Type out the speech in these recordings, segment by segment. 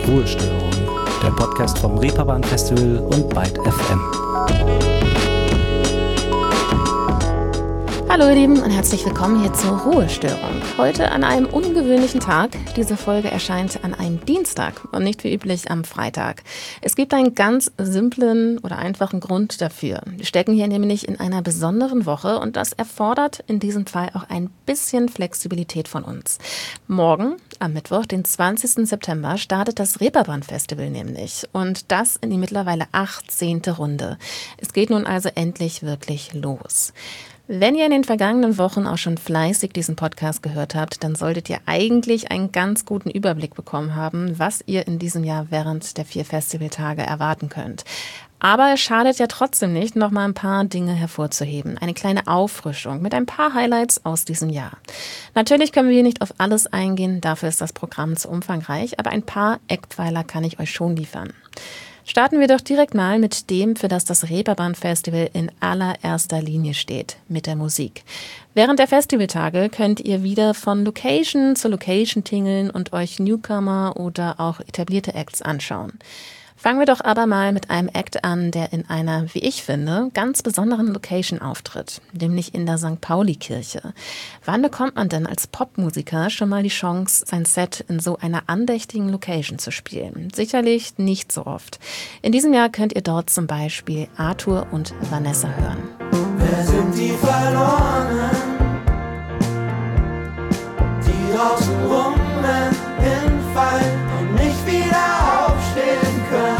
Ruhestörung, der Podcast vom Reeperbahn Festival und Byte FM. Hallo ihr Lieben und herzlich willkommen hier zur Ruhestörung. Heute an einem ungewöhnlichen Tag. Diese Folge erscheint an einem Dienstag und nicht wie üblich am Freitag. Es gibt einen ganz simplen oder einfachen Grund dafür. Wir stecken hier nämlich in einer besonderen Woche und das erfordert in diesem Fall auch ein bisschen Flexibilität von uns. Morgen, am Mittwoch, den 20. September, startet das Reeperbahn Festival nämlich und das in die mittlerweile 18. Runde. Es geht nun also endlich wirklich los. Wenn ihr in den vergangenen Wochen auch schon fleißig diesen Podcast gehört habt, dann solltet ihr eigentlich einen ganz guten Überblick bekommen haben, was ihr in diesem Jahr während der 4 Festivaltage erwarten könnt. Aber es schadet ja trotzdem nicht, noch mal ein paar Dinge hervorzuheben. Eine kleine Auffrischung mit ein paar Highlights aus diesem Jahr. Natürlich können wir hier nicht auf alles eingehen, dafür ist das Programm zu umfangreich, aber ein paar Eckpfeiler kann ich euch schon liefern. Starten wir doch direkt mal mit dem, für das Reeperbahn Festival in allererster Linie steht, mit der Musik. Während der Festivaltage könnt ihr wieder von Location zu Location tingeln und euch Newcomer oder auch etablierte Acts anschauen. Fangen wir doch aber mal mit einem Act an, der in einer, wie ich finde, ganz besonderen Location auftritt, nämlich in der St. Pauli-Kirche. Wann bekommt man denn als Popmusiker schon mal die Chance, sein Set in so einer andächtigen Location zu spielen? Sicherlich nicht so oft. In diesem Jahr könnt ihr dort zum Beispiel Arthur und Vanessa hören. Wer sind die Verlorenen, die draußen rumrennen in Fall und nicht wieder aufstehen können?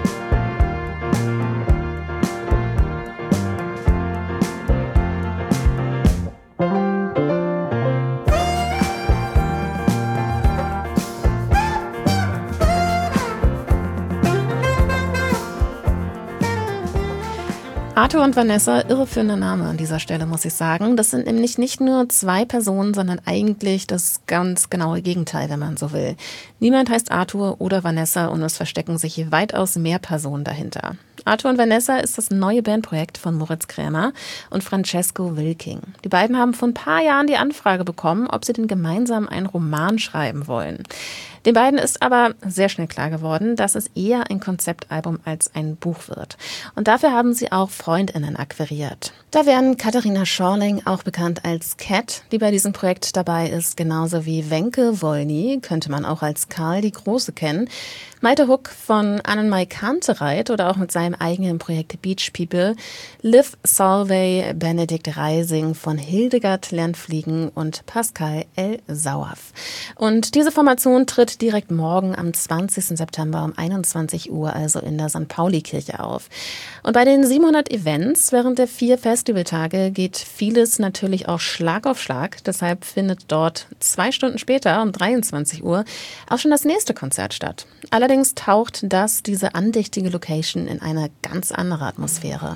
Arthur und Vanessa, irreführender Name an dieser Stelle, muss ich sagen. Das sind nämlich nicht nur 2 Personen, sondern eigentlich das ganz genaue Gegenteil, wenn man so will. Niemand heißt Arthur oder Vanessa und es verstecken sich weitaus mehr Personen dahinter. Arthur und Vanessa ist das neue Bandprojekt von Moritz Krämer und Francesco Wilking. Die beiden haben vor ein paar Jahren die Anfrage bekommen, ob sie denn gemeinsam einen Roman schreiben wollen. Den beiden ist aber sehr schnell klar geworden, dass es eher ein Konzeptalbum als ein Buch wird. Und dafür haben sie auch FreundInnen akquiriert. Da wären Katharina Schorling, auch bekannt als Cat, die bei diesem Projekt dabei ist, genauso wie Wenke Wolny, könnte man auch als Karl die Große kennen, Malte Huck von Annenmai Kantereit oder auch mit seinem eigenen Projekt Beach People, Liv Solvay, Benedikt Reising von Hildegard lernt fliegen und Pascal L. Sauerf. Und diese Formation tritt direkt morgen am 20. September um 21 Uhr, also in der St. Pauli-Kirche auf. Und bei den 700 Events während der 4 Festivaltage geht vieles natürlich auch Schlag auf Schlag. Deshalb findet dort 2 Stunden später um 23 Uhr auch schon das nächste Konzert statt. Allerdings taucht diese andächtige Location in eine ganz andere Atmosphäre.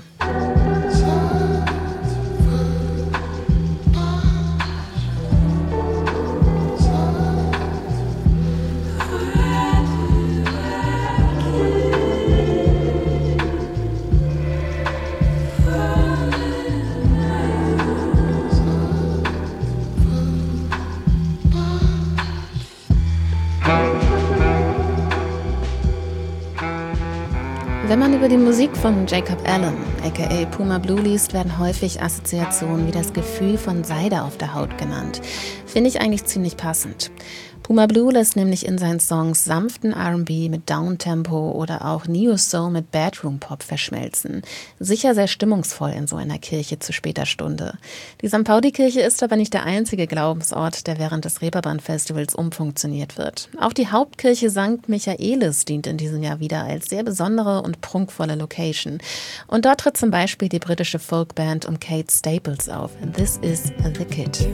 Wenn man über die Musik von Jacob Allen, aka Puma Blue, liest, werden häufig Assoziationen wie das Gefühl von Seide auf der Haut genannt. Finde ich eigentlich ziemlich passend. Puma Blue lässt nämlich in seinen Songs sanften R&B mit Downtempo oder auch Neo-Soul mit Bedroom-Pop verschmelzen. Sicher sehr stimmungsvoll in so einer Kirche zu später Stunde. Die St. Pauli-Kirche ist aber nicht der einzige Glaubensort, der während des Reeperbahn-Festivals umfunktioniert wird. Auch die Hauptkirche St. Michaelis dient in diesem Jahr wieder als sehr besondere und prunkvolle Location. Und dort tritt zum Beispiel die britische Folkband um Kate Staples auf. This is the Kid.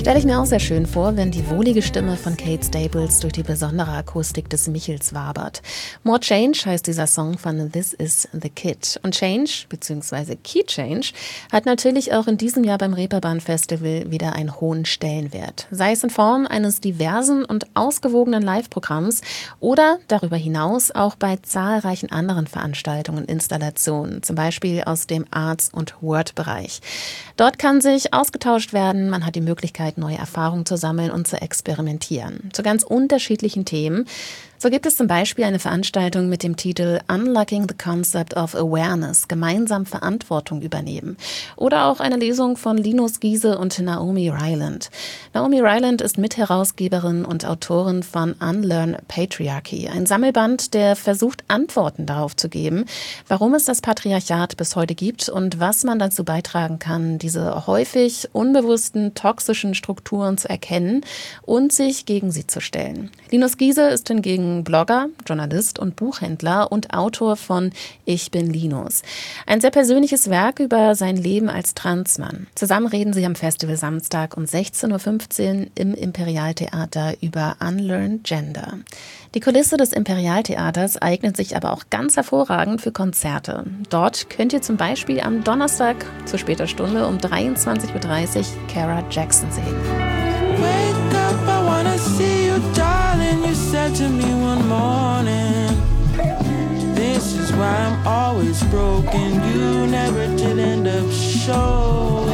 Stelle ich mir auch sehr schön vor, wenn die wohlige Stimme von Kate Staples durch die besondere Akustik des Michels wabert. More Change heißt dieser Song von This Is The Kid. Und Change, bzw. Key Change, hat natürlich auch in diesem Jahr beim Reeperbahn Festival wieder einen hohen Stellenwert. Sei es in Form eines diversen und ausgewogenen Live-Programms oder darüber hinaus auch bei zahlreichen anderen Veranstaltungen und Installationen, zum Beispiel aus dem Arts- und Word-Bereich. Dort kann sich ausgetauscht werden, man hat die Möglichkeit, neue Erfahrungen zu sammeln und zu experimentieren. Zu ganz unterschiedlichen Themen. So gibt es zum Beispiel eine Veranstaltung mit dem Titel Unlocking the Concept of Awareness, gemeinsam Verantwortung übernehmen. Oder auch eine Lesung von Linus Giese und Naomi Ryland. Naomi Ryland ist Mitherausgeberin und Autorin von Unlearn Patriarchy, ein Sammelband, der versucht, Antworten darauf zu geben, warum es das Patriarchat bis heute gibt und was man dazu beitragen kann, diese häufig unbewussten, toxischen Strukturen zu erkennen und sich gegen sie zu stellen. Linus Giese ist hingegen Blogger, Journalist und Buchhändler und Autor von Ich bin Linus. Ein sehr persönliches Werk über sein Leben als Transmann. Zusammen reden sie am Festival Samstag um 16.15 Uhr im Imperialtheater über Unlearn Gender. Die Kulisse des Imperialtheaters eignet sich aber auch ganz hervorragend für Konzerte. Dort könnt ihr zum Beispiel am Donnerstag zu später Stunde um 23.30 Uhr Cara Jackson sehen. Wake up, I wanna see you, darling. You said to me one morning, this is why I'm always broken. You never did end up showing.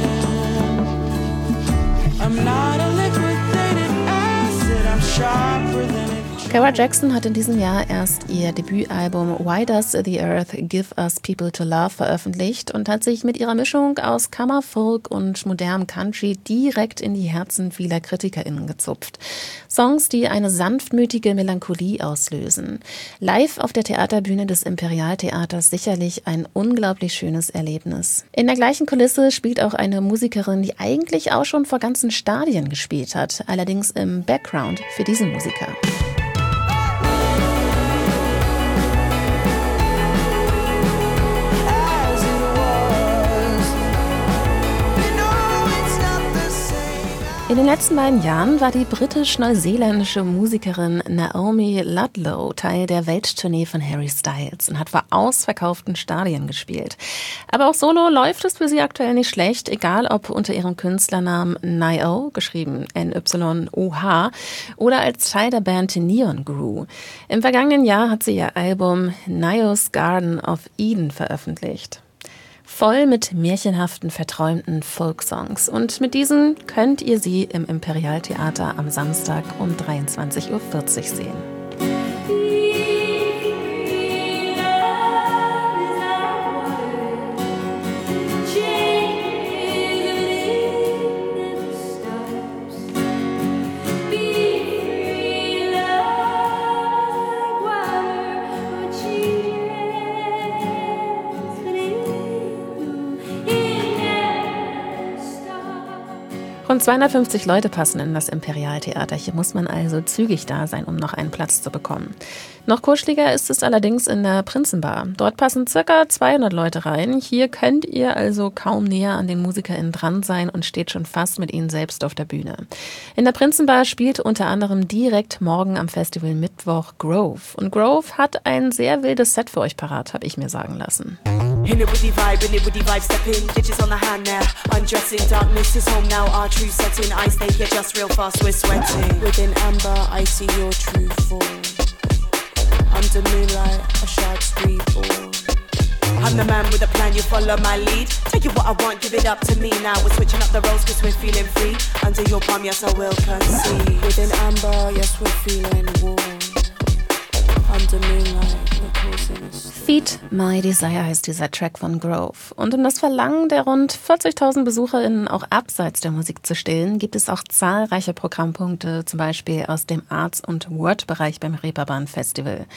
I'm not a liquidated acid, I'm sharper than it. Cara Jackson hat in diesem Jahr erst ihr Debütalbum Why Does the Earth Give Us People to Love veröffentlicht und hat sich mit ihrer Mischung aus Kammerfolk und modernem Country direkt in die Herzen vieler KritikerInnen gezupft. Songs, die eine sanftmütige Melancholie auslösen. Live auf der Theaterbühne des Imperialtheaters sicherlich ein unglaublich schönes Erlebnis. In der gleichen Kulisse spielt auch eine Musikerin, die eigentlich auch schon vor ganzen Stadien gespielt hat, allerdings im Background für diesen Musiker. In den letzten beiden Jahren war die britisch-neuseeländische Musikerin Naomi Ludlow Teil der Welttournee von Harry Styles und hat vor ausverkauften Stadien gespielt. Aber auch solo läuft es für sie aktuell nicht schlecht, egal ob unter ihrem Künstlernamen Nio, geschrieben N-Y-O-H, oder als Teil der Band Neon Grew. Im vergangenen Jahr hat sie ihr Album Nio's Garden of Eden veröffentlicht. Voll mit märchenhaften, verträumten Folksongs. Und mit diesen könnt ihr sie im Imperialtheater am Samstag um 23.40 Uhr sehen. Rund 250 Leute passen in das Imperialtheater. Hier muss man also zügig da sein, um noch einen Platz zu bekommen. Noch kuscheliger ist es allerdings in der Prinzenbar. Dort passen ca. 200 Leute rein. Hier könnt ihr also kaum näher an den MusikerInnen dran sein und steht schon fast mit ihnen selbst auf der Bühne. In der Prinzenbar spielt unter anderem direkt morgen am Festival Mittwoch Grove. Und Grove hat ein sehr wildes Set für euch parat, habe ich mir sagen lassen. In it with the vibe, step in, ditches on the hand now. Undressing, darkness is home now, our true setting. I stay here just real fast, we're sweating. Within amber, I see your true form. Under moonlight, a shark's reborn. I'm the man with a plan, you follow my lead. Take it what I want, give it up to me now. We're switching up the roles cause we're feeling free. Under your palm, yes I will concede. Within amber, yes we're feeling warm. Under moonlight, we're causing a storm. Feed My Desire heißt dieser Track von Grove. Und um das Verlangen der rund 40.000 BesucherInnen auch abseits der Musik zu stillen, gibt es auch zahlreiche Programmpunkte, zum Beispiel aus dem Arts- und Word-Bereich beim Reeperbahn Festival.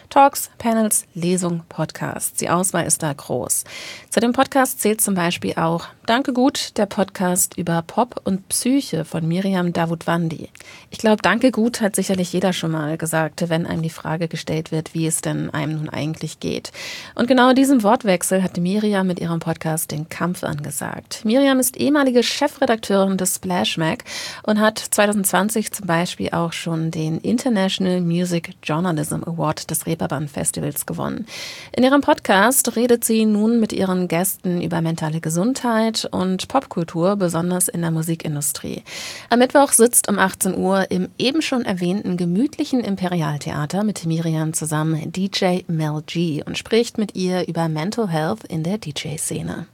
Talks, Panels, Lesungen, Podcasts. Die Auswahl ist da groß. Zu dem Podcast zählt zum Beispiel auch Danke gut, der Podcast über Pop und Psyche von Miriam Davutwandi. Ich glaube, Danke gut hat sicherlich jeder schon mal gesagt, wenn einem die Frage gestellt wird, wie es denn einem nun eigentlich geht. Und genau diesem Wortwechsel hat Miriam mit ihrem Podcast den Kampf angesagt. Miriam ist ehemalige Chefredakteurin des Splash Mag und hat 2020 zum Beispiel auch schon den International Music Journalism Award des Reeperbahn Festivals gewonnen. In ihrem Podcast redet sie nun mit ihren Gästen über mentale Gesundheit und Popkultur, besonders in der Musikindustrie. Am Mittwoch sitzt um 18 Uhr im eben schon erwähnten gemütlichen Imperialtheater mit Miriam zusammen DJ Mel G und spricht mit ihr über Mental Health in der DJ-Szene.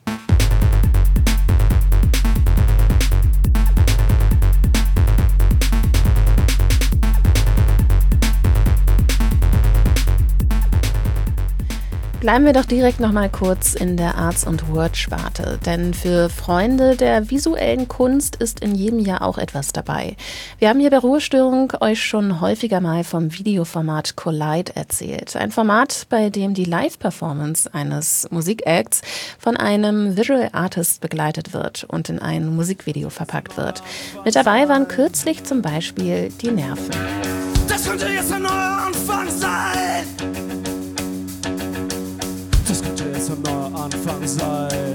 Bleiben wir doch direkt noch mal kurz in der Arts- und Word-Sparte, denn für Freunde der visuellen Kunst ist in jedem Jahr auch etwas dabei. Wir haben hier bei Ruhestörung euch schon häufiger mal vom Videoformat Collide erzählt. Ein Format, bei dem die Live-Performance eines Musikacts von einem Visual Artist begleitet wird und in ein Musikvideo verpackt wird. Mit dabei waren kürzlich zum Beispiel die Nerven. Das könnte jetzt ein neuer Anfang sein. Das könnte jetzt ein neuer Anfang sein.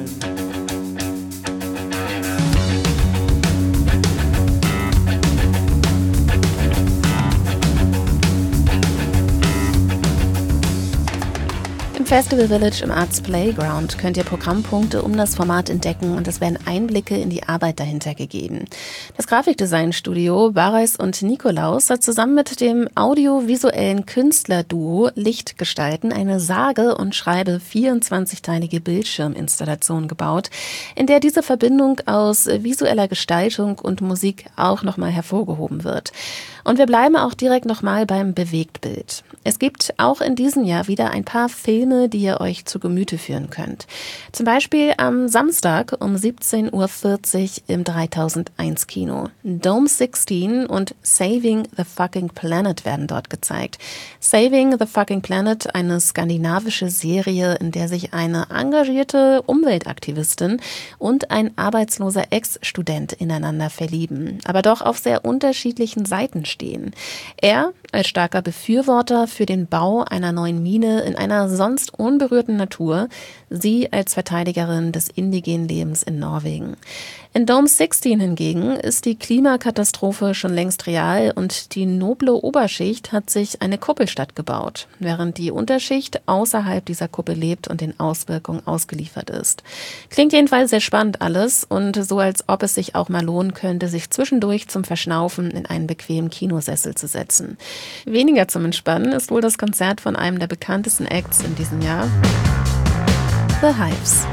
Im Festival Village im Arts Playground könnt ihr Programmpunkte um das Format entdecken und es werden Einblicke in die Arbeit dahinter gegeben. Das Grafikdesignstudio Bareis und Nikolaus hat zusammen mit dem audiovisuellen Künstlerduo Lichtgestalten eine sage und schreibe 24-teilige Bildschirminstallation gebaut, in der diese Verbindung aus visueller Gestaltung und Musik auch nochmal hervorgehoben wird. Und wir bleiben auch direkt nochmal beim Bewegtbild. Es gibt auch in diesem Jahr wieder ein paar Filme, die ihr euch zu Gemüte führen könnt. Zum Beispiel am Samstag um 17:40 Uhr im 3001 Kino. Dome 16 und Saving the Fucking Planet werden dort gezeigt. Saving the Fucking Planet, eine skandinavische Serie, in der sich eine engagierte Umweltaktivistin und ein arbeitsloser Ex-Student ineinander verlieben, aber doch auf sehr unterschiedlichen Seiten stehen. Er als starker Befürworter für den Bau einer neuen Mine in einer sonst unberührten Natur, sie als Verteidigerin des indigenen Lebens in Norwegen. In Dome 16 hingegen ist die Klimakatastrophe schon längst real und die noble Oberschicht hat sich eine Kuppelstadt gebaut, während die Unterschicht außerhalb dieser Kuppel lebt und den Auswirkungen ausgeliefert ist. Klingt jedenfalls sehr spannend alles und so, als ob es sich auch mal lohnen könnte, sich zwischendurch zum Verschnaufen in einen bequemen Kinosessel zu setzen. Weniger zum Entspannen ist wohl das Konzert von einem der bekanntesten Acts in diesem Jahr, The Hives.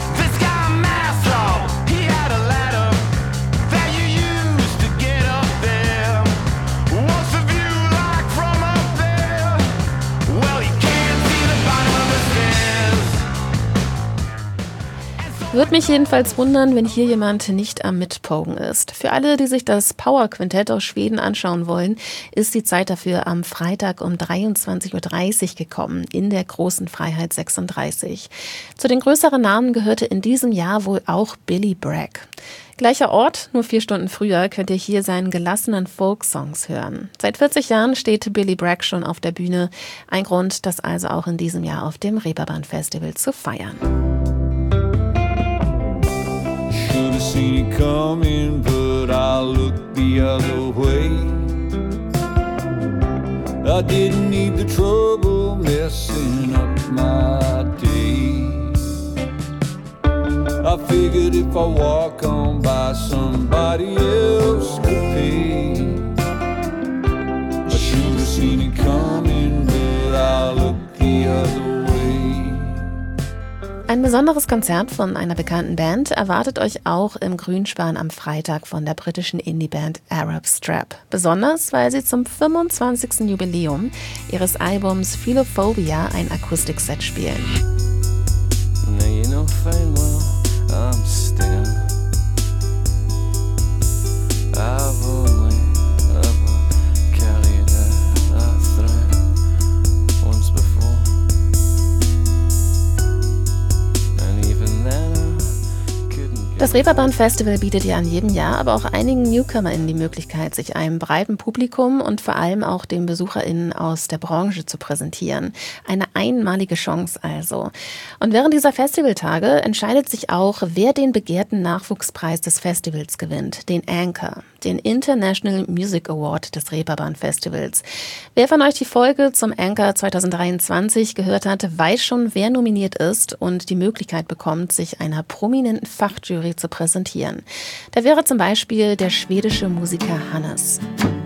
Würde mich jedenfalls wundern, wenn hier jemand nicht am Mitpogen ist. Für alle, die sich das Power Quintett aus Schweden anschauen wollen, ist die Zeit dafür am Freitag um 23:30 Uhr gekommen, in der Großen Freiheit 36. Zu den größeren Namen gehörte in diesem Jahr wohl auch Billy Bragg. Gleicher Ort, nur 4 Stunden früher, könnt ihr hier seinen gelassenen Folksongs hören. Seit 40 Jahren steht Billy Bragg schon auf der Bühne. Ein Grund, das also auch in diesem Jahr auf dem Reeperbahn Festival zu feiern. Should have seen it coming, but I looked the other way. I didn't need the trouble messing up my day. I figured if I walk on by, somebody else could pay. I should have seen it coming, but I looked the other way. Ein besonderes Konzert von einer bekannten Band erwartet euch auch im Grünspan am Freitag von der britischen Indie-Band Arab Strap. Besonders, weil sie zum 25. Jubiläum ihres Albums Philophobia ein Akustikset spielen. Now you know fine well I'm stinging. I've only ever carried a thread once before. Das Reeperbahn Festival bietet ja an jedem Jahr aber auch einigen NewcomerInnen die Möglichkeit, sich einem breiten Publikum und vor allem auch den BesucherInnen aus der Branche zu präsentieren. Eine einmalige Chance also. Und während dieser Festivaltage entscheidet sich auch, wer den begehrten Nachwuchspreis des Festivals gewinnt, den Anchor, den International Music Award des Reeperbahn Festivals. Wer von euch die Folge zum Anchor 2023 gehört hat, weiß schon, wer nominiert ist und die Möglichkeit bekommt, sich einer prominenten Fachjury zu präsentieren. Da wäre zum Beispiel der schwedische Musiker Hannes.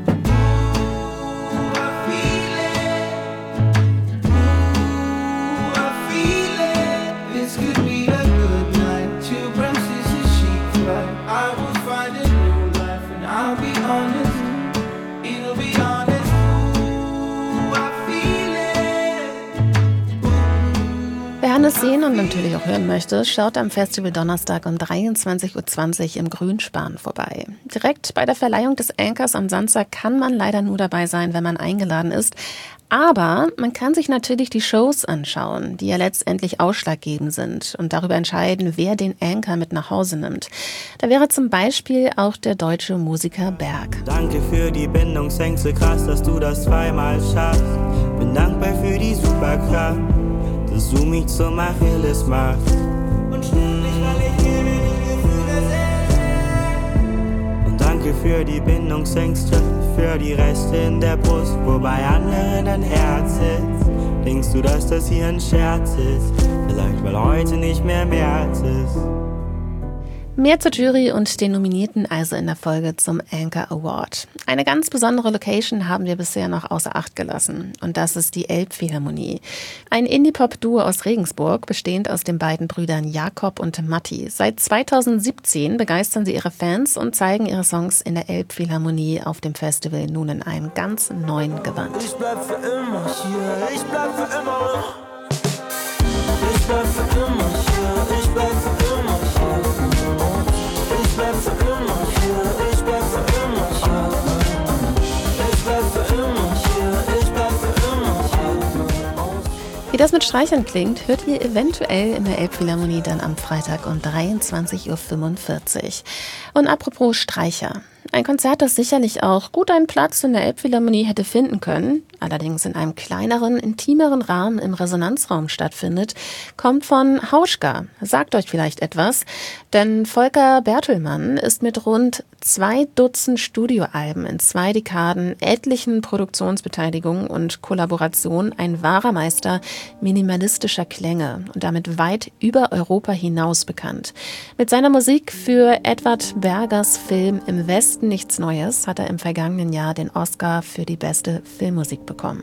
Wer Hannes sehen und natürlich auch hören möchte, schaut am Festival Donnerstag um 23.20 Uhr im Grünspan vorbei. Direkt bei der Verleihung des Anchors am Samstag kann man leider nur dabei sein, wenn man eingeladen ist. Aber man kann sich natürlich die Shows anschauen, die ja letztendlich ausschlaggebend sind und darüber entscheiden, wer den Anchor mit nach Hause nimmt. Da wäre zum Beispiel auch der deutsche Musiker Berg. Danke für die Bindungsängste, krass, dass du das zweimal schaffst. Bin dankbar für die Superkraft, dass du mich zum Achilles machst. Und ständig, weil ich hier bin, die Gefühle sehen. Und danke für die Bindungsängste, für die Reste in der Brust, wobei anderen ein Herz sitzt. Denkst du, dass das hier ein Scherz ist? Vielleicht, weil heute nicht mehr März ist. Mehr zur Jury und den Nominierten also in der Folge zum Anchor Award. Eine ganz besondere Location haben wir bisher noch außer Acht gelassen. Und das ist die Elbphilharmonie. Ein Indie-Pop-Duo aus Regensburg, bestehend aus den beiden Brüdern Jakob und Matti. Seit 2017 begeistern sie ihre Fans und zeigen ihre Songs in der Elbphilharmonie auf dem Festival nun in einem ganz neuen Gewand. Ich bleib für immer hier, ich bleib für immer. Ich bleib für immer hier, ich bleib für immer hier. Ich bleib für immer hier, ich bleib für immer hier. Ich bleib für immer hier, ich bleib für immer hier. Wie das mit Streichern klingt, hört ihr eventuell in der Elbphilharmonie dann am Freitag um 23.45 Uhr. Und apropos Streicher. Ein Konzert, das sicherlich auch gut einen Platz in der Elbphilharmonie hätte finden können, allerdings in einem kleineren, intimeren Rahmen im Resonanzraum stattfindet, kommt von Hauschka. Sagt euch vielleicht etwas, denn Volker Bertelmann ist mit rund 2 Dutzend Studioalben in 2 Dekaden, etlichen Produktionsbeteiligungen und Kollaborationen ein wahrer Meister minimalistischer Klänge und damit weit über Europa hinaus bekannt. Mit seiner Musik für Edward Bergers Film Im Westen nichts Neues hat er im vergangenen Jahr den Oscar für die beste Filmmusik bekommen.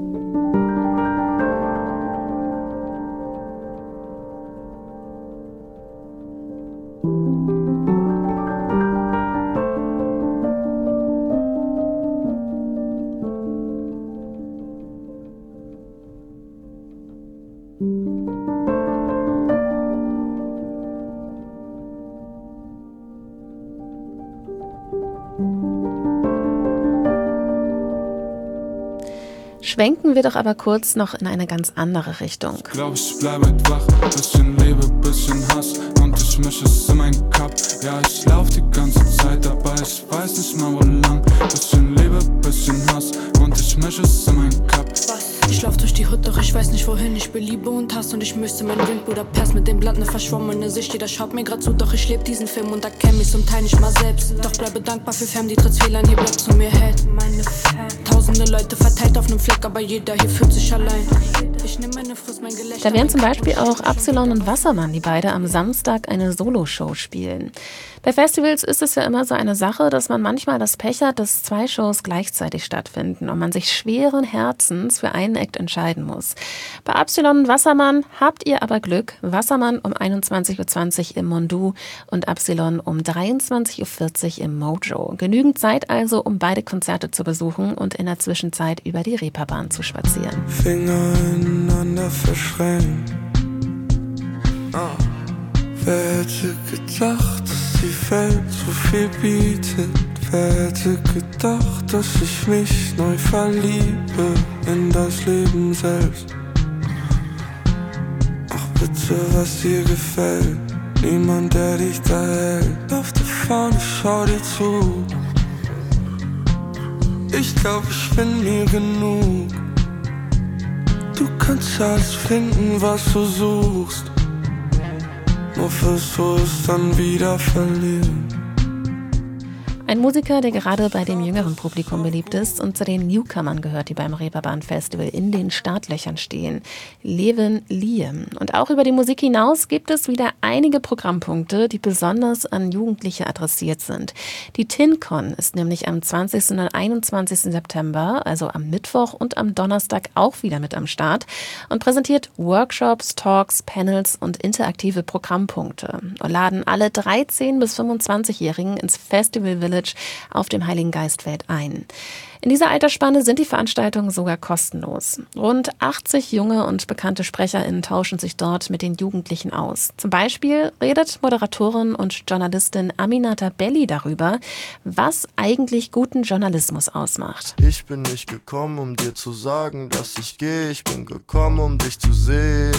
Schwenken wir doch aber kurz noch in eine ganz andere Richtung. Ich glaub, ich bleibe wach, bisschen Liebe, bisschen Hass und ich mische es in meinen Cup. Ja, ich lauf die ganze Zeit dabei, ich weiß nicht mal wo lang. Bisschen Liebe, bisschen Hass und ich mische es in meinen Cup. Ich lauf durch die Hut, doch ich weiß nicht wohin. Ich will Liebe und Hass und ich müsste mein Wind Budapest mit dem Blatt ne verschwommene Sicht. Jeder schaut mir grad zu, doch ich leb diesen Film und erkenn mich zum Teil nicht mal selbst. Doch bleibe dankbar für Fam, die trotz Fehlern hier bleibt zu mir hält. Tausende Leute verteilt auf nem Fleck, aber jeder hier fühlt sich allein. Ich nehm meine Frist, mein Gelächter. Da wären zum Beispiel auch Absilon und Wassermann, die beide am Samstag eine Soloshow spielen. Bei Festivals ist es ja immer so eine Sache, dass man manchmal das Pech hat, dass 2 Shows gleichzeitig stattfinden und man sich schweren Herzens für einen Act entscheiden muss. Bei Absilon und Wassermann habt ihr aber Glück. Wassermann um 21.20 Uhr im Mondu und Absilon um 23.40 Uhr im Mojo. Genügend Zeit also, um beide Konzerte zu besuchen und in der Zwischenzeit über die Reeperbahn zu spazieren. Finger ineinander verschränkt. Wer hätte gedacht, dass die Welt so viel bietet? Wer hätte gedacht, dass ich mich neu verliebe in das Leben selbst? Ach bitte, was dir gefällt, Niemand, der dich da hält. Auf der Fahne, schau dir zu. Ich glaub, ich find mir genug. Du kannst alles finden, was du suchst. Nur wirst du es dann wieder verlieren. Ein Musiker, der gerade bei dem jüngeren Publikum beliebt ist und zu den Newcomern gehört, die beim Reeperbahn Festival in den Startlöchern stehen. Levin Liam. Und auch über die Musik hinaus gibt es wieder einige Programmpunkte, die besonders an Jugendliche adressiert sind. Die TinCon ist nämlich am 20. und 21. September, also am Mittwoch und am Donnerstag auch wieder mit am Start und präsentiert Workshops, Talks, Panels und interaktive Programmpunkte und laden alle 13- bis 25-Jährigen ins Festival Village auf dem Heiligen Geistfeld ein. In dieser Altersspanne sind die Veranstaltungen sogar kostenlos. Rund 80 junge und bekannte SprecherInnen tauschen sich dort mit den Jugendlichen aus. Zum Beispiel redet Moderatorin und Journalistin Aminata Belli darüber, was eigentlich guten Journalismus ausmacht. Ich bin nicht gekommen, um dir zu sagen, dass ich gehe. Ich bin gekommen, um dich zu sehen.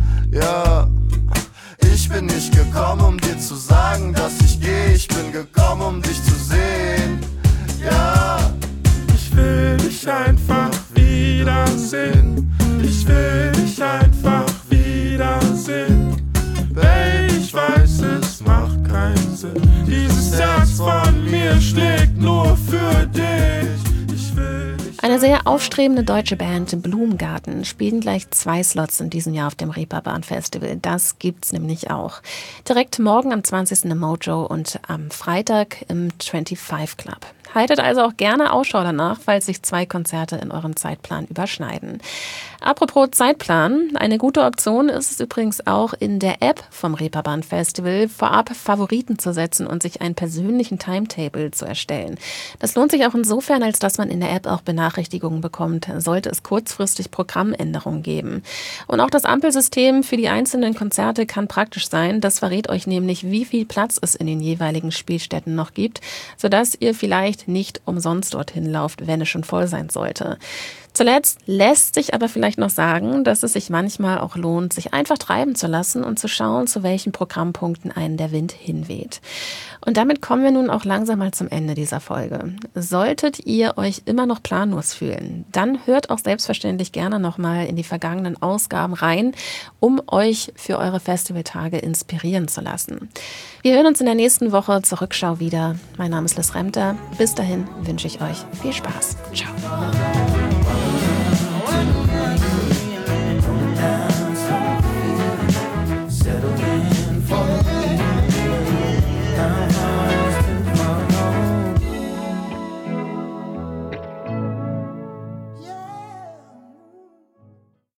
Ja, ich bin nicht gekommen, um dir zu sagen, dass ich gehe. Ich bin gekommen, um dich zu sehen. Ja, ich will dich einfach wiedersehen. Ich will dich einfach wiedersehen. Baby, ich weiß, es macht keinen Sinn. Dieses Herz von mir schlägt nur für dich. Ich will dich. Eine sehr aufstrebende deutsche Band, Blumengarten, spielen gleich 2 Slots in diesem Jahr auf dem Reeperbahn Festival. Das gibt's nämlich auch. Direkt morgen am 20. im Mojo und am Freitag im 25 Club. Haltet also auch gerne Ausschau danach, falls sich 2 Konzerte in eurem Zeitplan überschneiden. Apropos Zeitplan, eine gute Option ist es übrigens auch in der App vom Reeperbahn Festival vorab Favoriten zu setzen und sich einen persönlichen Timetable zu erstellen. Das lohnt sich auch insofern, als dass man in der App auch Benachrichtigungen bekommt, sollte es kurzfristig Programmänderungen geben. Und auch das Ampelsystem für die einzelnen Konzerte kann praktisch sein. Das verrät euch nämlich, wie viel Platz es in den jeweiligen Spielstätten noch gibt, sodass ihr vielleicht nicht umsonst dorthin lauft, wenn es schon voll sein sollte. Zuletzt lässt sich aber vielleicht noch sagen, dass es sich manchmal auch lohnt, sich einfach treiben zu lassen und zu schauen, zu welchen Programmpunkten einen der Wind hinweht. Und damit kommen wir nun auch langsam mal zum Ende dieser Folge. Solltet ihr euch immer noch planlos fühlen, dann hört auch selbstverständlich gerne nochmal in die vergangenen Ausgaben rein, um euch für eure Festivaltage inspirieren zu lassen. Wir hören uns in der nächsten Woche zur Rückschau wieder. Mein Name ist Liz Remter. Bis dahin wünsche ich euch viel Spaß. Ciao.